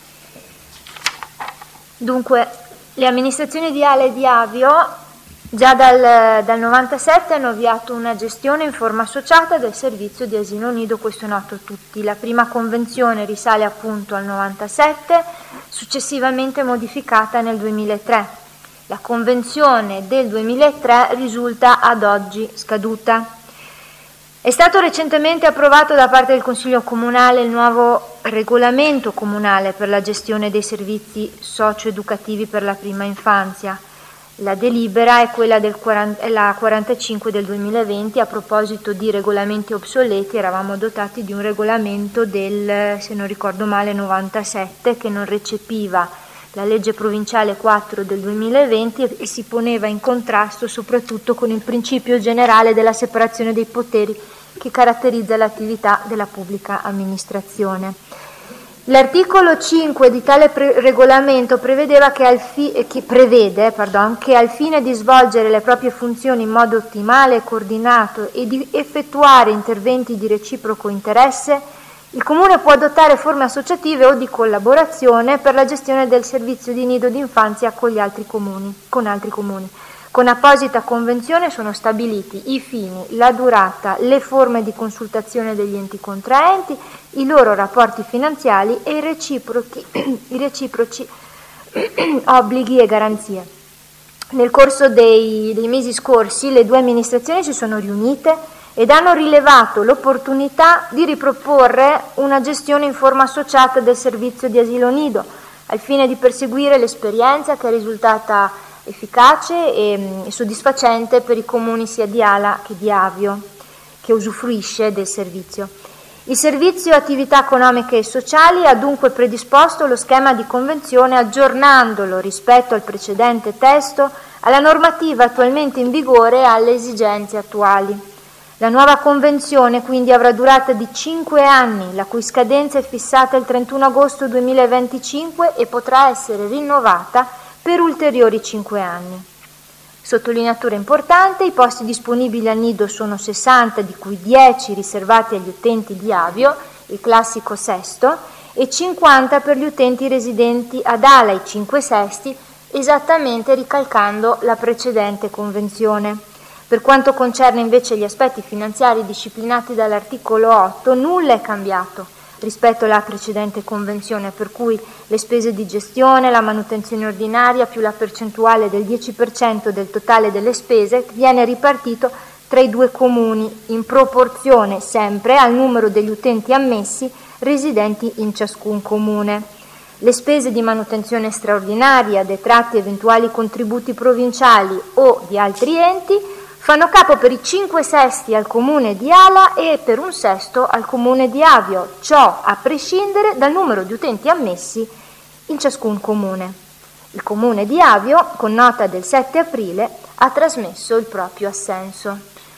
Dunque, le amministrazioni di Ale e di Avio già dal 97 hanno avviato una gestione in forma associata del servizio di asilo nido, questo è noto a tutti. La prima convenzione risale appunto al 97, successivamente modificata nel 2003. La convenzione del 2003 risulta ad oggi scaduta. È stato recentemente approvato da parte del Consiglio Comunale il nuovo regolamento comunale per la gestione dei servizi socio-educativi per la prima infanzia. La delibera è quella la 45 del 2020. A proposito di regolamenti obsoleti, eravamo dotati di un regolamento del, se non ricordo male, 97, che non recepiva la legge provinciale 4 del 2020 e si poneva in contrasto soprattutto con il principio generale della separazione dei poteri che caratterizza l'attività della pubblica amministrazione. L'articolo 5 di tale regolamento prevede che al fine di svolgere le proprie funzioni in modo ottimale e coordinato e di effettuare interventi di reciproco interesse, il Comune può adottare forme associative o di collaborazione per la gestione del servizio di nido d'infanzia con altri comuni. Con apposita convenzione sono stabiliti i fini, la durata, le forme di consultazione degli enti contraenti, i loro rapporti finanziari e i reciproci obblighi e garanzie. Nel corso dei mesi scorsi le due amministrazioni si sono riunite ed hanno rilevato l'opportunità di riproporre una gestione in forma associata del servizio di asilo nido, al fine di perseguire l'esperienza che è risultata efficace e soddisfacente per i comuni sia di Ala che di Avio, che usufruisce del servizio. Il Servizio Attività Economiche e Sociali ha dunque predisposto lo schema di convenzione aggiornandolo rispetto al precedente testo alla normativa attualmente in vigore e alle esigenze attuali. La nuova convenzione quindi avrà durata di 5 anni, la cui scadenza è fissata il 31 agosto 2025 e potrà essere rinnovata per ulteriori 5 anni. Sottolineatura importante: i posti disponibili al nido sono 60, di cui 10 riservati agli utenti di Avio, il classico sesto, e 50 per gli utenti residenti ad Ala, i 5 sesti, esattamente ricalcando la precedente convenzione. Per quanto concerne invece gli aspetti finanziari disciplinati dall'articolo 8, nulla è cambiato rispetto alla precedente convenzione, per cui le spese di gestione, la manutenzione ordinaria più la percentuale del 10% del totale delle spese viene ripartito tra i due comuni in proporzione sempre al numero degli utenti ammessi residenti in ciascun comune. Le spese di manutenzione straordinaria, detratti eventuali contributi provinciali o di altri enti, fanno capo per i 5 sesti al comune di Ala e per un sesto al comune di Avio, ciò a prescindere dal numero di utenti ammessi in ciascun comune. Il comune di Avio, con nota del 7 aprile, ha trasmesso il proprio assenso.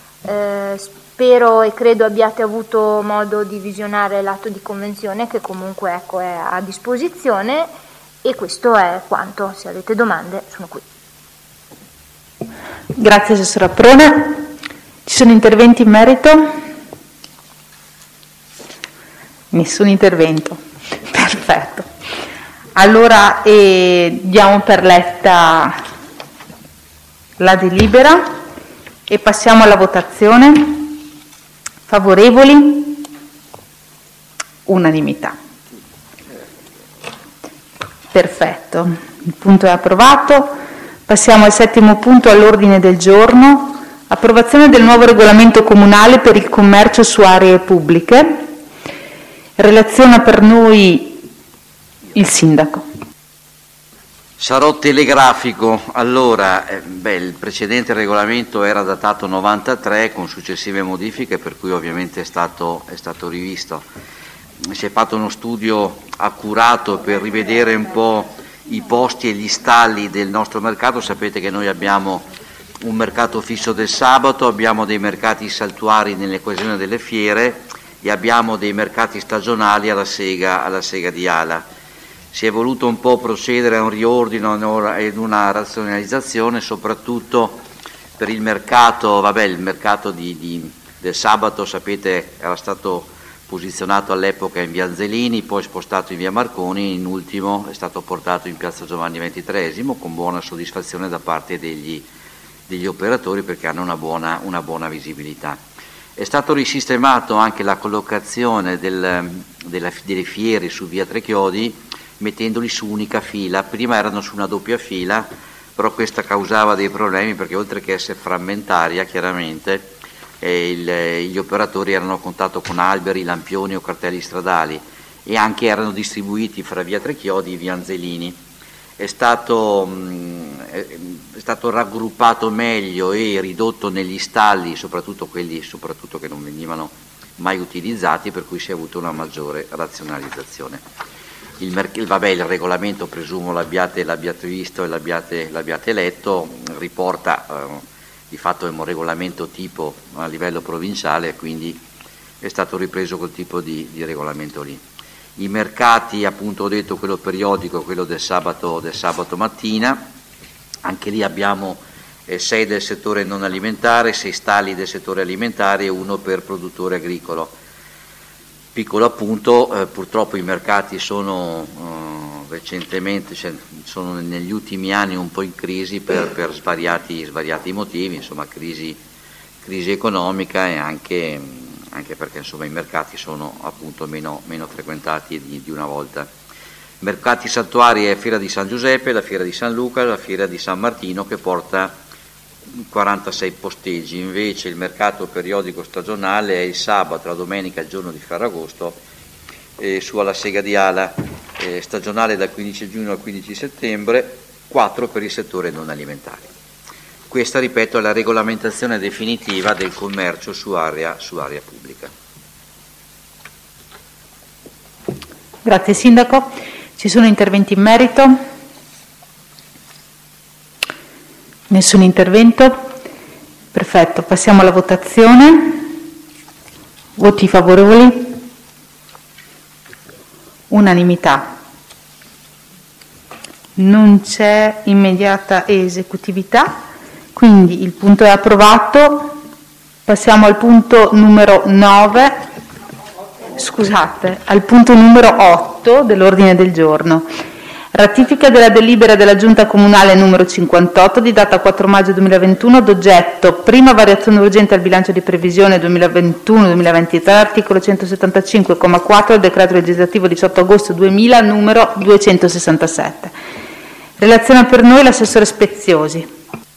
Spero e credo abbiate avuto modo di visionare l'atto di convenzione, che comunque è a disposizione, e questo è quanto. Se avete domande sono qui. Grazie Assessora Prone. Ci sono interventi in merito? Nessun intervento. Perfetto. Allora diamo per letta la delibera e passiamo alla votazione. Favorevoli? Unanimità. Perfetto. Il punto è approvato. Passiamo al settimo punto all'ordine del giorno, approvazione del nuovo regolamento comunale per il commercio su aree pubbliche. Relaziona per noi il Sindaco. Sarò telegrafico. Allora, il precedente regolamento era datato 93 con successive modifiche, per cui ovviamente è stato rivisto. Si è fatto uno studio accurato per rivedere un po' i posti e gli stalli del nostro mercato. Sapete che noi abbiamo un mercato fisso del sabato, abbiamo dei mercati saltuari nelle occasioni delle fiere e abbiamo dei mercati stagionali alla sega di Ala. Si è voluto un po' procedere a un riordino ed una razionalizzazione, soprattutto per il mercato, il mercato del sabato, sapete, era stato posizionato all'epoca in via Angelini, poi spostato in via Marconi, in ultimo è stato portato in piazza Giovanni XXIII, con buona soddisfazione da parte degli operatori, perché hanno una buona visibilità. È stato risistemato anche la collocazione delle fiere su via Tre Chiodi, mettendoli su unica fila. Prima erano su una doppia fila, però questa causava dei problemi, perché oltre che essere frammentaria, chiaramente, gli operatori erano a contatto con alberi, lampioni o cartelli stradali, e anche erano distribuiti fra via Tre Chiodi e via Angelini. È stato raggruppato meglio e ridotto negli stalli, soprattutto quelli che non venivano mai utilizzati, per cui si è avuto una maggiore razionalizzazione. Il regolamento, presumo l'abbiate visto e l'abbiate letto, riporta di fatto è un regolamento tipo a livello provinciale, quindi è stato ripreso quel tipo di regolamento lì. I mercati, appunto ho detto, quello periodico, quello del sabato mattina, anche lì abbiamo 6 del settore non alimentare, 6 stalli del settore alimentare e 1 per produttore agricolo. Piccolo appunto, purtroppo i mercati sono recentemente, sono negli ultimi anni un po' in crisi per svariati motivi, insomma crisi economica e anche perché insomma i mercati sono appunto meno frequentati di una volta. Mercati santuari è Fiera di San Giuseppe, la Fiera di San Luca, la Fiera di San Martino, che porta 46 posteggi. Invece il mercato periodico stagionale è il sabato, la domenica, il giorno di Ferragosto, su alla Sega di Ala, stagionale dal 15 giugno al 15 settembre, 4 per il settore non alimentare. Questa, ripeto, è la regolamentazione definitiva del commercio su area pubblica. Grazie Sindaco. Ci sono interventi in merito? Nessun intervento? Perfetto, passiamo alla votazione. Voti favorevoli? Unanimità. Non c'è immediata esecutività, quindi il punto è approvato. Passiamo al punto numero 9. Scusate, al punto numero 8 dell'ordine del giorno. Ratifica della delibera della Giunta Comunale numero 58 di data 4 maggio 2021 d'oggetto prima variazione urgente al bilancio di previsione 2021-2023 articolo 175,4 del decreto legislativo 18 agosto 2000 numero 267. Relaziona per noi l'assessore Speziosi.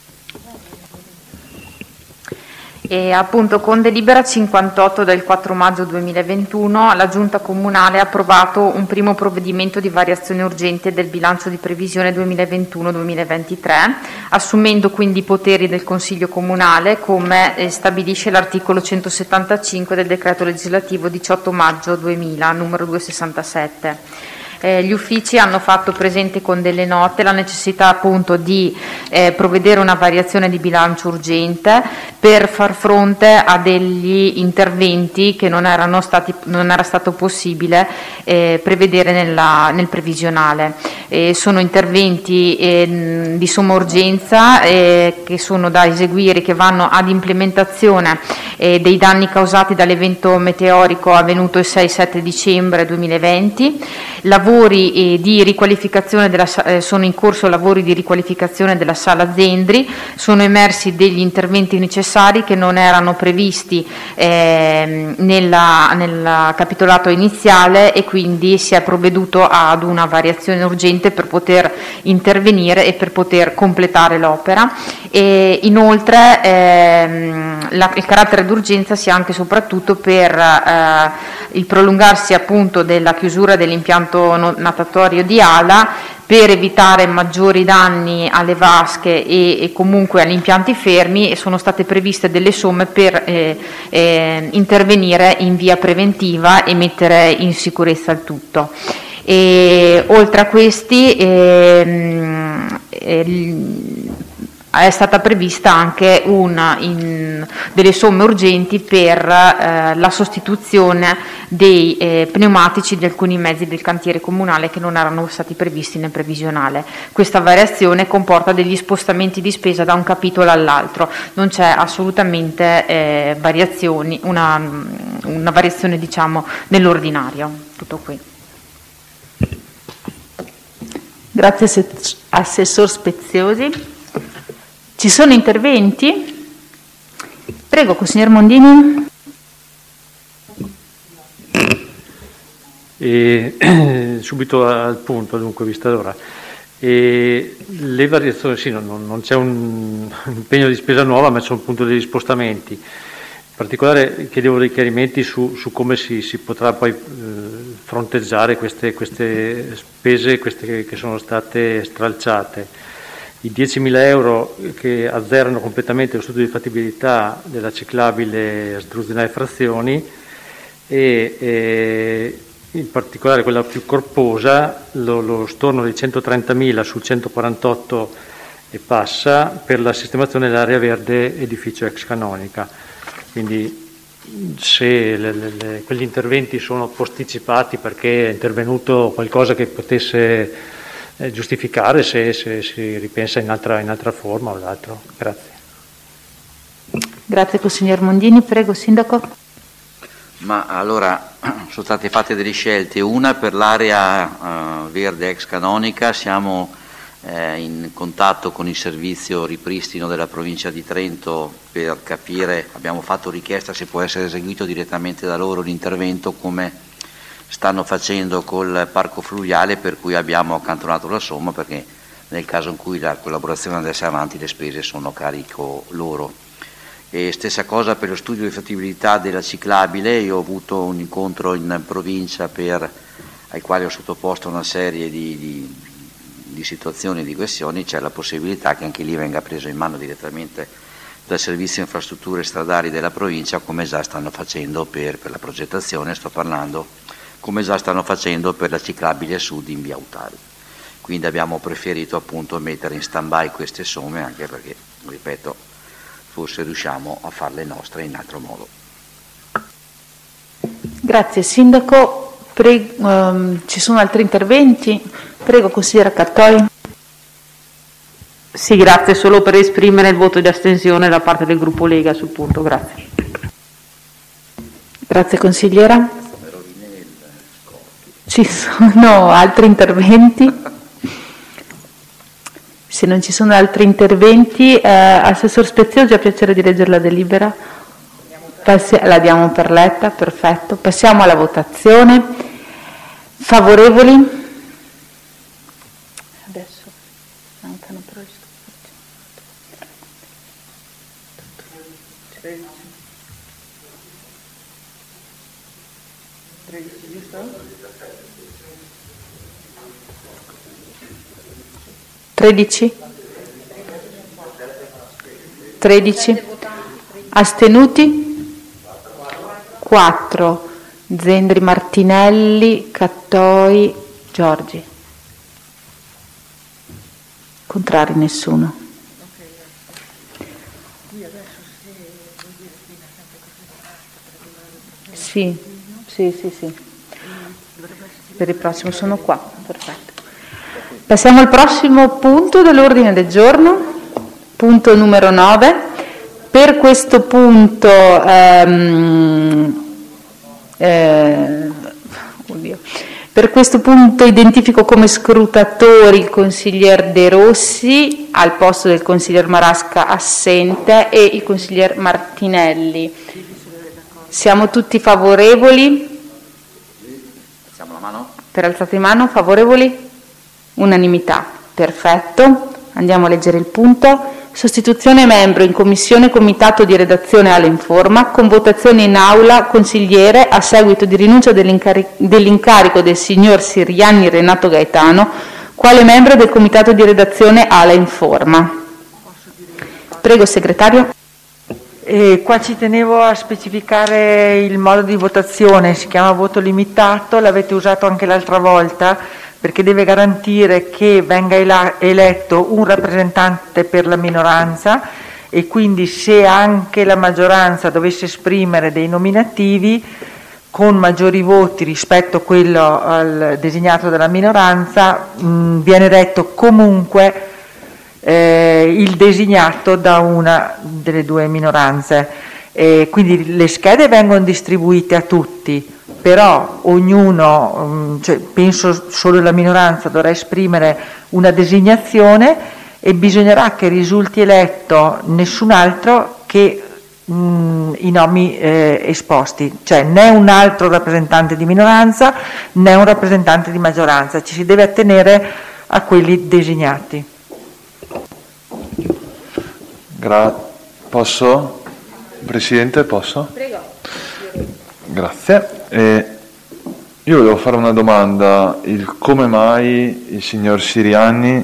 E appunto con delibera 58 del 4 maggio 2021 la Giunta Comunale ha approvato un primo provvedimento di variazione urgente del bilancio di previsione 2021-2023, assumendo quindi i poteri del Consiglio Comunale come stabilisce l'articolo 175 del decreto legislativo 18 maggio 2000 numero 267. Gli uffici hanno fatto presente con delle note la necessità appunto di provvedere a una variazione di bilancio urgente per far fronte a degli interventi che non era stato possibile prevedere nel previsionale. Sono interventi di somma urgenza che sono da eseguire, che vanno ad implementazione dei danni causati dall'evento meteorico avvenuto il 6-7 dicembre 2020. Di riqualificazione sono in corso lavori di riqualificazione della sala Zendri, sono emersi degli interventi necessari che non erano previsti nel capitolato iniziale e quindi si è provveduto ad una variazione urgente per poter intervenire e per poter completare l'opera. E inoltre il carattere d'urgenza sia anche e soprattutto per il prolungarsi appunto della chiusura dell'impianto natatorio di Ala per evitare maggiori danni alle vasche e comunque agli impianti fermi, e sono state previste delle somme per intervenire in via preventiva e mettere in sicurezza il tutto. E oltre a questi è stata prevista anche delle somme urgenti per la sostituzione dei pneumatici di alcuni mezzi del cantiere comunale che non erano stati previsti nel previsionale. Questa variazione comporta degli spostamenti di spesa da un capitolo all'altro, non c'è assolutamente una variazione diciamo nell'ordinario. Tutto qui. Grazie Assessor Speziosi. Ci sono interventi? Prego, consiglier Mondini. Subito al punto, dunque, vista l'ora. Le variazioni, sì, non c'è un impegno di spesa nuova, ma c'è un punto degli spostamenti. In particolare chiedevo dei chiarimenti su come si potrà poi fronteggiare queste spese, queste che sono state stralciate. I 10.000 euro che azzerano completamente lo studio di fattibilità della ciclabile Sdruzinare Frazioni e in particolare quella più corposa, lo storno di 130.000 su 148 e passa per la sistemazione dell'area verde edificio ex canonica. Quindi se quegli interventi sono posticipati perché è intervenuto qualcosa che potesse giustificare, se si ripensa in altra forma o altro. Grazie. Grazie consigliere Mondini, prego Sindaco. Ma allora sono state fatte delle scelte, una per l'area verde ex canonica, siamo in contatto con il servizio ripristino della provincia di Trento per capire, abbiamo fatto richiesta se può essere eseguito direttamente da loro l'intervento come stanno facendo col parco fluviale, per cui abbiamo accantonato la somma perché nel caso in cui la collaborazione andasse avanti le spese sono carico loro. E stessa cosa per lo studio di fattibilità della ciclabile, io ho avuto un incontro in provincia ai quali ho sottoposto una serie di situazioni, di questioni, c'è la possibilità che anche lì venga preso in mano direttamente dal servizio infrastrutture stradali della provincia, come già stanno facendo per la progettazione, sto parlando, come già stanno facendo per la ciclabile sud in via Autari. Quindi abbiamo preferito appunto mettere in stand-by queste somme, anche perché, ripeto, forse riusciamo a farle nostre in altro modo. Grazie Sindaco. Ci sono altri interventi? Prego consigliera Cattoi. Sì, grazie, solo per esprimere il voto di astensione da parte del gruppo Lega sul punto, grazie. Grazie consigliera. Ci sono altri interventi? Se non ci sono altri interventi, Assessor Speziato, ha piacere di leggere la delibera? La diamo per letta, perfetto. Passiamo alla votazione. Favorevoli? Adesso mancano però 13, giusto? 13? Astenuti? 4. Zendri, Martinelli, Cattoi, Giorgi. Contrari nessuno. Sì. Per il prossimo sono qua, perfetto. Passiamo al prossimo punto dell'ordine del giorno, punto numero 9. Per questo punto identifico come scrutatori il consiglier De Rossi al posto del consiglier Marasca assente e il consiglier Martinelli. Siamo tutti favorevoli? Alziamo la mano. Per alzate di mano, favorevoli? Unanimità, perfetto. Andiamo a leggere il punto. Sostituzione membro in commissione comitato di redazione Ale Informa, con votazione in aula consigliere a seguito di rinuncia dell'incarico del signor Sirianni Renato Gaetano, quale membro del comitato di redazione Ale Informa. Prego segretario. Qua ci tenevo a specificare il modo di votazione, si chiama voto limitato, l'avete usato anche l'altra volta, perché deve garantire che venga eletto un rappresentante per la minoranza e quindi se anche la maggioranza dovesse esprimere dei nominativi con maggiori voti rispetto a quello designato dalla minoranza, viene eletto comunque il designato da una delle due minoranze. Quindi le schede vengono distribuite a tutti, però ognuno, penso solo la minoranza dovrà esprimere una designazione e bisognerà che risulti eletto nessun altro che i nomi esposti, cioè né un altro rappresentante di minoranza né un rappresentante di maggioranza, ci si deve attenere a quelli designati. Posso? Presidente, posso? Prego. Grazie. Io volevo fare una domanda, come mai il signor Sirianni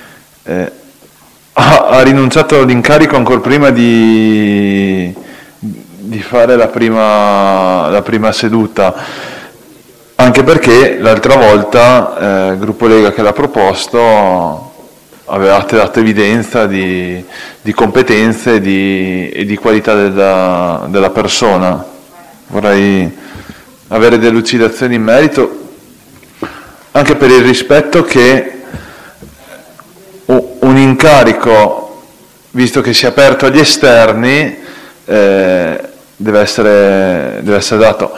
ha rinunciato all'incarico ancora prima di fare la prima seduta, anche perché l'altra volta il gruppo Lega che l'ha proposto avevate dato evidenza di competenze e di qualità della persona. vorrei avere delucidazioni in merito, anche per il rispetto che un incarico, visto che si è aperto agli esterni, deve essere dato.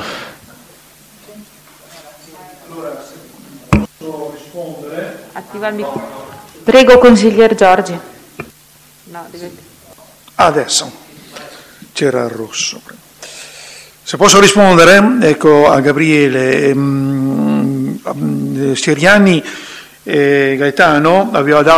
Posso rispondere? Attiva il microfono. Prego, consigliere Giorgi. No, Adesso c'era il rosso. Se posso rispondere, ecco, a Gabriele, Siriani Gaetano aveva dato